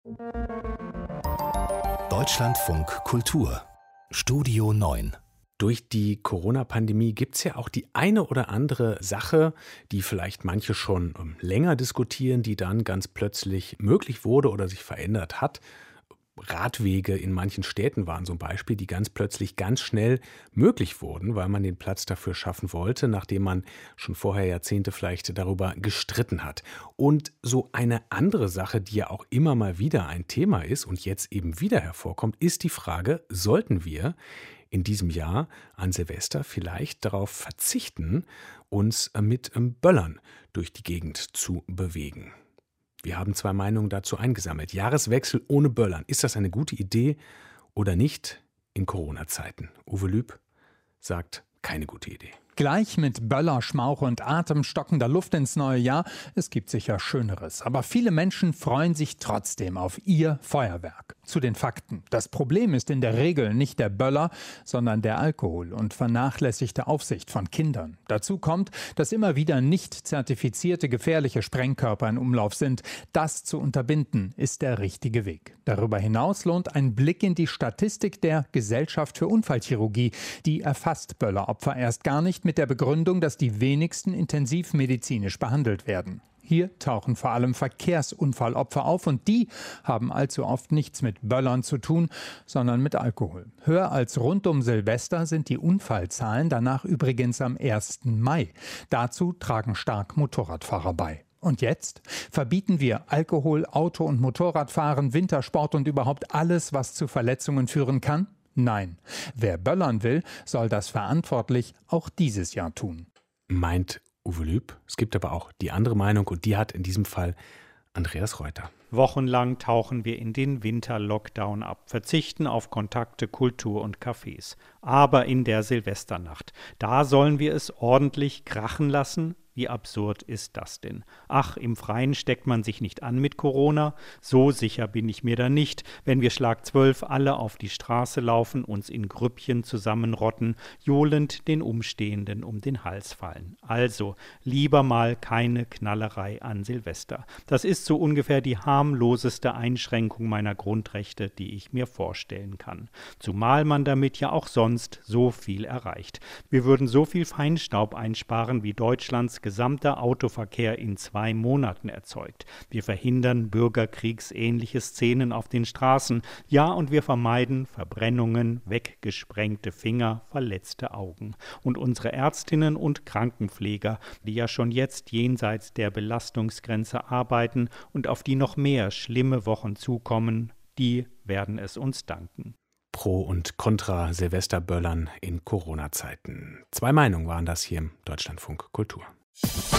Deutschlandfunk Kultur Studio 9. Durch die Corona-Pandemie gibt es ja auch die eine oder andere Sache, die vielleicht manche schon länger diskutieren, die dann ganz plötzlich möglich wurde oder sich verändert hat. Radwege in manchen Städten waren so ein Beispiel, die ganz plötzlich ganz schnell möglich wurden, weil man den Platz dafür schaffen wollte, nachdem man schon vorher Jahrzehnte vielleicht darüber gestritten hat. Und so eine andere Sache, die ja auch immer mal wieder ein Thema ist und jetzt eben wieder hervorkommt, ist die Frage, sollten wir in diesem Jahr an Silvester vielleicht darauf verzichten, uns mit Böllern durch die Gegend zu bewegen? Wir haben 2 Meinungen dazu eingesammelt. Jahreswechsel ohne Böllern. Ist das eine gute Idee oder nicht in Corona-Zeiten? Uwe Lüb sagt, keine gute Idee. Gleich mit Böller, Schmauch und atemstockender Luft ins neue Jahr. Es gibt sicher Schöneres. Aber viele Menschen freuen sich trotzdem auf ihr Feuerwerk. Zu den Fakten. Das Problem ist in der Regel nicht der Böller, sondern der Alkohol und vernachlässigte Aufsicht von Kindern. Dazu kommt, dass immer wieder nicht zertifizierte gefährliche Sprengkörper in Umlauf sind. Das zu unterbinden, ist der richtige Weg. Darüber hinaus lohnt ein Blick in die Statistik der Gesellschaft für Unfallchirurgie. Die erfasst Bölleropfer erst gar nicht mit der Begründung, dass die wenigsten intensivmedizinisch behandelt werden. Hier tauchen vor allem Verkehrsunfallopfer auf und die haben allzu oft nichts mit Böllern zu tun, sondern mit Alkohol. Höher als rund um Silvester sind die Unfallzahlen danach übrigens am 1. Mai. Dazu tragen stark Motorradfahrer bei. Und jetzt verbieten wir Alkohol, Auto- und Motorradfahren, Wintersport und überhaupt alles, was zu Verletzungen führen kann? Nein. Wer böllern will, soll das verantwortlich auch dieses Jahr tun. Meint Uwe Lüb. Es gibt aber auch die andere Meinung und die hat in diesem Fall Andreas Reuter. Wochenlang tauchen wir in den Winter-Lockdown ab, verzichten auf Kontakte, Kultur und Cafés. Aber in der Silvesternacht, da sollen wir es ordentlich krachen lassen? Wie absurd ist das denn? Ach, im Freien steckt man sich nicht an mit Corona? So sicher bin ich mir da nicht, wenn wir Schlag 12 alle auf die Straße laufen, uns in Grüppchen zusammenrotten, johlend den Umstehenden um den Hals fallen. Also, lieber mal keine Knallerei an Silvester. Das ist so ungefähr die harmloseste Einschränkung meiner Grundrechte, die ich mir vorstellen kann. Zumal man damit ja auch sonst so viel erreicht. Wir würden so viel Feinstaub einsparen, wie Deutschlands gesamter Autoverkehr in 2 Monaten erzeugt. Wir verhindern bürgerkriegsähnliche Szenen auf den Straßen. Ja, und wir vermeiden Verbrennungen, weggesprengte Finger, verletzte Augen. Und unsere Ärztinnen und Krankenpfleger, die ja schon jetzt jenseits der Belastungsgrenze arbeiten und auf die noch mehr schlimme Wochen zukommen, die werden es uns danken. Pro und Contra Silvesterböllern in Corona-Zeiten. 2 Meinungen waren das hier im Deutschlandfunk Kultur.